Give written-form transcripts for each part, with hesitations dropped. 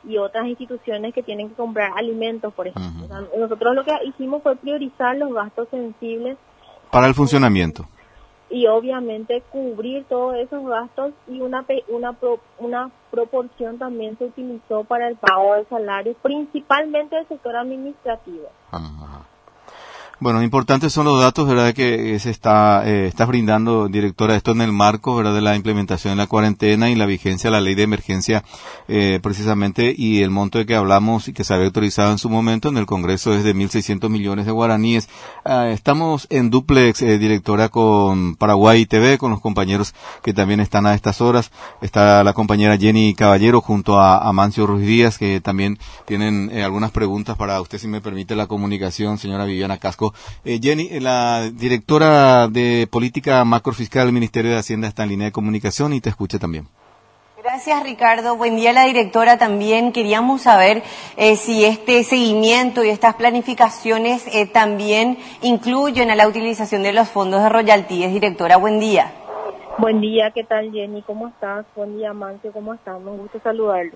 y otras instituciones que tienen que comprar alimentos, por ejemplo. O sea, nosotros lo que hicimos fue priorizar los gastos sensibles para el funcionamiento. Y obviamente cubrir todos esos gastos, y una proporción también se utilizó para el pago de salarios, principalmente del sector administrativo. Ajá. Bueno, importantes son los datos, ¿verdad?, que se está brindando, directora, esto en el marco, ¿verdad?, de la implementación de la cuarentena y la vigencia de la ley de emergencia, precisamente, y el monto de que hablamos y que se había autorizado en su momento en el Congreso es de 1.600 millones de guaraníes. Estamos en duplex, directora, con Paraguay TV, con los compañeros que también están a estas horas. Está la compañera Jenny Caballero junto a Amancio Ruiz Díaz, que también tienen algunas preguntas para usted, si me permite la comunicación, señora Viviana Casco. Jenny, la directora de Política Macrofiscal del Ministerio de Hacienda, está en línea de comunicación y te escucha también. Gracias, Ricardo. Buen día, la directora. También queríamos saber si este seguimiento y estas planificaciones también incluyen a la utilización de los fondos de royalties. Directora, buen día. Buen día, ¿qué tal, Jenny? ¿Cómo estás? Buen día, Mancio, ¿cómo estás? Me gusta saludarlo.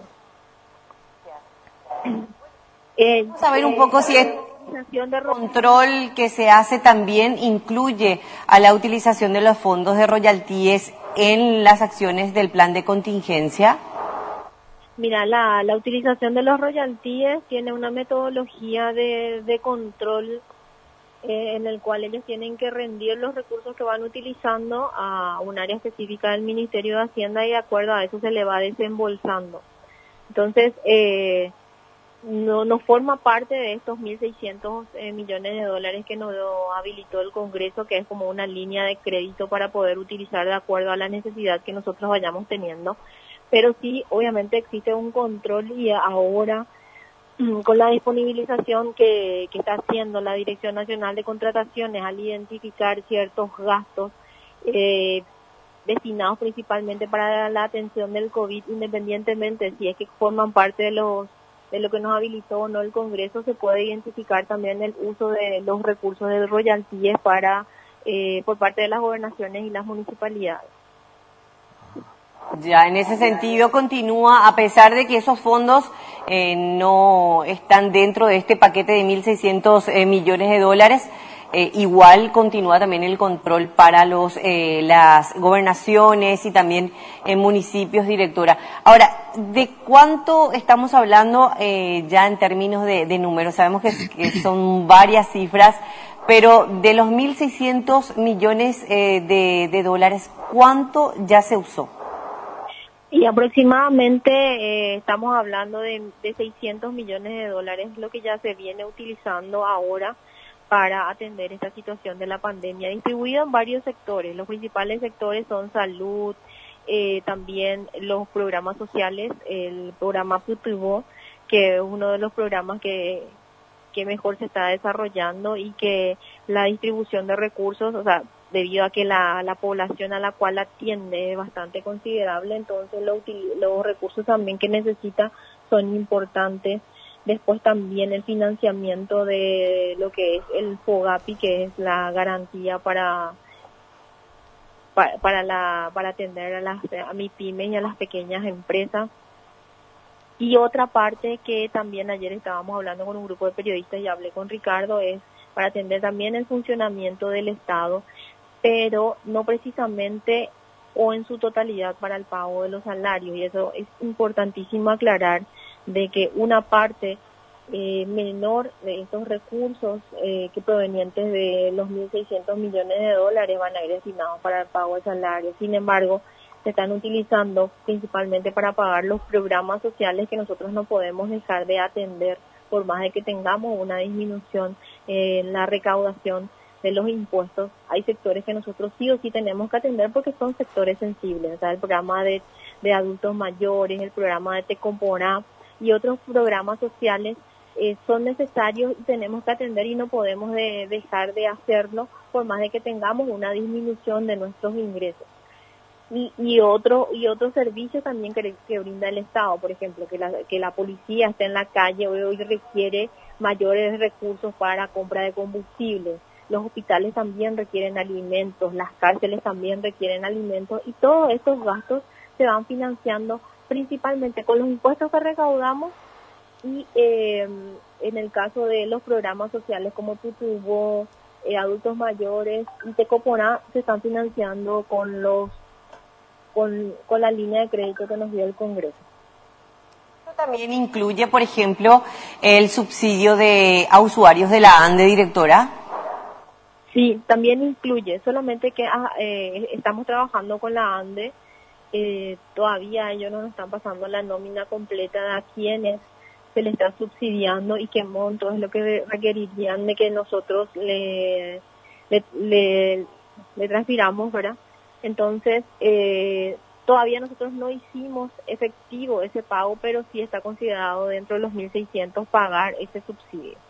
Vamos a ver un poco si es el control que se hace también incluye a la utilización de los fondos de royalties en las acciones del plan de contingencia. Mira, la utilización de los royalties tiene una metodología de control en el cual ellos tienen que rendir los recursos que van utilizando a un área específica del Ministerio de Hacienda, y de acuerdo a eso se le va desembolsando. Entonces, no forma parte de estos 1.600 millones de dólares que nos habilitó el Congreso, que es como una línea de crédito para poder utilizar de acuerdo a la necesidad que nosotros vayamos teniendo. Pero sí, obviamente existe un control, y ahora con la disponibilización que está haciendo la Dirección Nacional de Contrataciones al identificar ciertos gastos destinados principalmente para la atención del COVID, independientemente si es que forman parte de lo que nos habilitó o no el Congreso, se puede identificar también el uso de los recursos de royalties por parte de las gobernaciones y las municipalidades. Ya, en ese sentido continúa, a pesar de que esos fondos no están dentro de este paquete de 1.600 millones de dólares, igual continúa también el control para las gobernaciones y también en municipios, directora. Ahora, ¿de cuánto estamos hablando ya en términos de números? Sabemos que son varias cifras, pero de los 1.600 millones de dólares, ¿cuánto ya se usó? Y aproximadamente estamos hablando de 600 millones de dólares, lo que ya se viene utilizando ahora para atender esta situación de la pandemia, distribuido en varios sectores. Los principales sectores son salud, también los programas sociales, el programa Putubo, que es uno de los programas que mejor se está desarrollando, y que la distribución de recursos, o sea, debido a que la población a la cual atiende es bastante considerable, entonces los recursos también que necesita son importantes. Después también el financiamiento de lo que es el FOGAPI, que es la garantía para atender a MIPYMES y a las pequeñas empresas. Y otra parte que también ayer estábamos hablando con un grupo de periodistas y hablé con Ricardo, es para atender también el funcionamiento del Estado, pero no precisamente o en su totalidad para el pago de los salarios. Y eso es importantísimo aclarar, de que una parte menor de estos recursos que provenientes de los 1.600 millones de dólares van a ir destinados para el pago de salarios. Sin embargo, se están utilizando principalmente para pagar los programas sociales que nosotros no podemos dejar de atender, por más de que tengamos una disminución en la recaudación de los impuestos. Hay sectores que nosotros sí o sí tenemos que atender porque son sectores sensibles. O sea, el programa de adultos mayores, el programa de Tecomporá y otros programas sociales son necesarios y tenemos que atender, y no podemos dejar de hacerlo por más de que tengamos una disminución de nuestros ingresos. Y otro servicio también que brinda el Estado, por ejemplo, que la policía esté en la calle hoy requiere mayores recursos para compra de combustible. Los hospitales también requieren alimentos, las cárceles también requieren alimentos, y todos estos gastos se van financiando principalmente con los impuestos que recaudamos y en el caso de los programas sociales como Tutubo, adultos mayores y Tecoponá se están financiando con la línea de crédito que nos dio el Congreso. También incluye, por ejemplo, el subsidio a usuarios de la ANDE, directora. Sí, también incluye, solamente que estamos trabajando con la ANDE, todavía ellos no nos están pasando la nómina completa de a quienes se les está subsidiando y qué monto es lo que requerirían de que nosotros le transfiramos, ¿verdad? Entonces, todavía nosotros no hicimos efectivo ese pago, pero sí está considerado dentro de los 1.600 pagar ese subsidio.